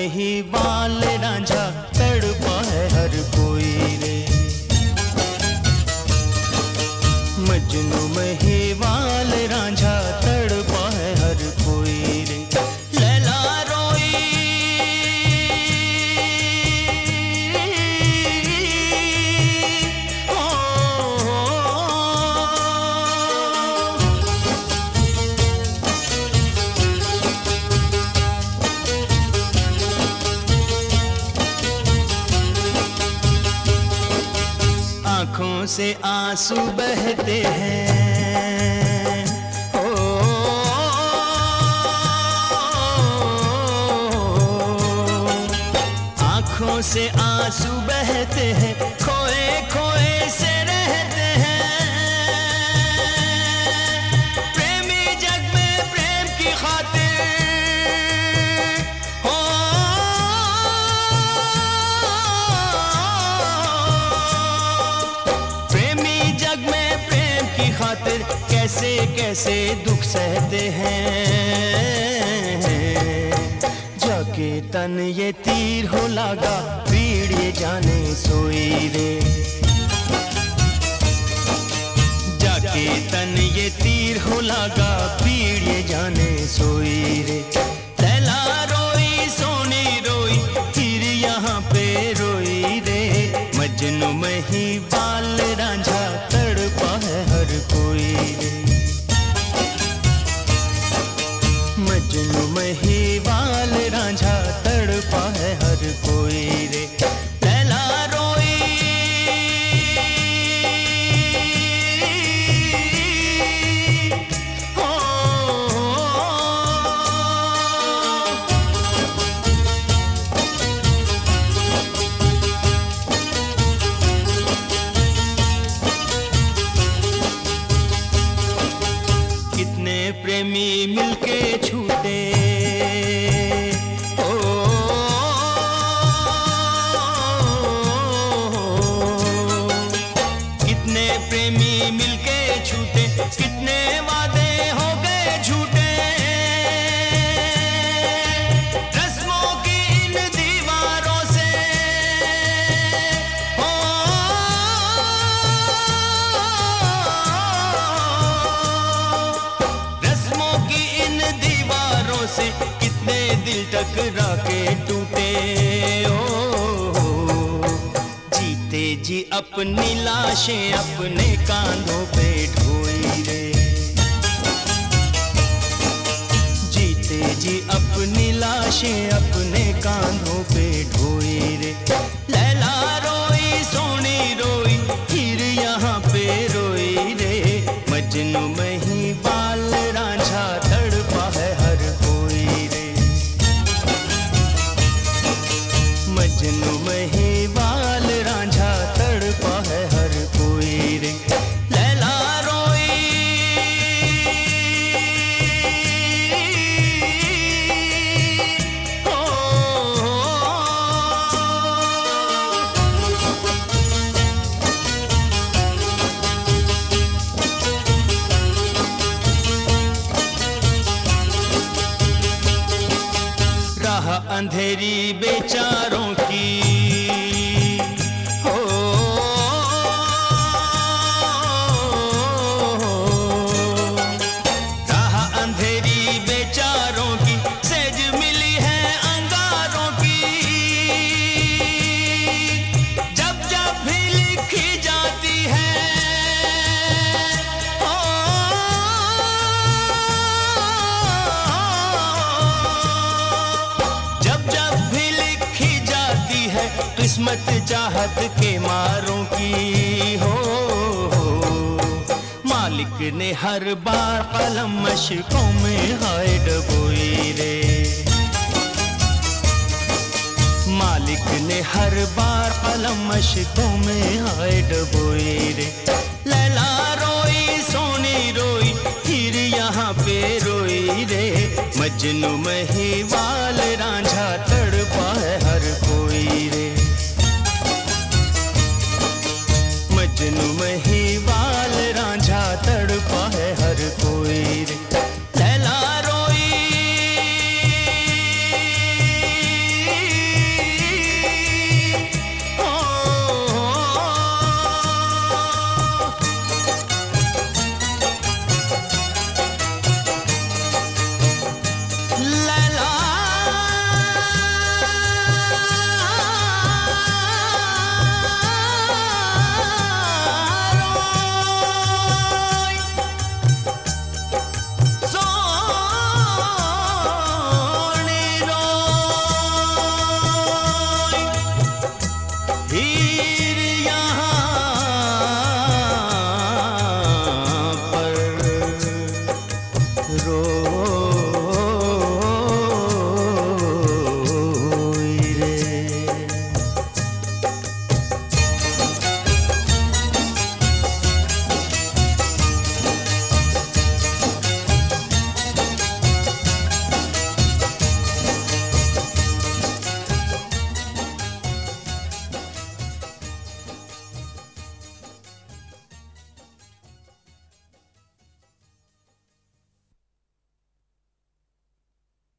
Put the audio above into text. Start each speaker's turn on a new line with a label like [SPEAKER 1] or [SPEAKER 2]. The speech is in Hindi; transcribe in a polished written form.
[SPEAKER 1] महिवाल रांझा तड़पा है हर कोई रे। मजनू महिवाल रांझा तड़पा है हर कोई रे। लैला रोई आँखों से आंसू बहते हैं, ओ आँखों से आंसू बहते हैं, खोए खोए से रहते हैं। प्रेमी जग में प्रेम की खातिर खातिर कैसे कैसे दुख सहते हैं। जाके तन ये तीर हो लागा, पीड़ ये जाने सोई रे। जाके तन ये तीर हो लागा, पीड़ ये जाने सोई रे। लैला रोई सोनी रोई, फिर यहाँ पे रोई रे। मजनू महिवाल रांझा तड़पा है हर कोई रे। मजनू महिवाल रांझा तड़पा है हर कोई रे। लैला रोई कितने प्रेमी मिलके छूटे, ओ कितने प्रेमी मिलके छूटे, कितने वादे हो गए झूठे। रस्मों की इन दीवारों से से कितने दिल टकरा के टूटे। ओ जीते जी अपनी लाशें अपने कांधों पे ढोई रे। जीते जी अपनी लाशें अपने कांधों पे ढोई रे। लैला रोई सोनी रोई, फिर यहाँ पे रोई रे। मजनू महिवाल रांझा तड़पा है हर कोई रे। मजनू महिवाल रांझा तड़पा है हर कोई रे। लैला रोई राह अंधेरी बेचारों की, हो राह अंधेरी बेचारों की, सेज मिली है अंगारों की। जब जब भी लिखी जाती है, किस्मत चाहत के मारों की हो। मालिक ने हर बार कलम मशकों में हाय डबोई रे। मालिक ने हर बार कलम मशकों में हाय डबोई रे। लैला रोई सोनी रोई, फिर यहाँ पे रोई रे। मजनू महिवाल रांझा तड़पा है हर कोई रे। मजनू महिवाल रांझा तड़पा है हर कोई रे।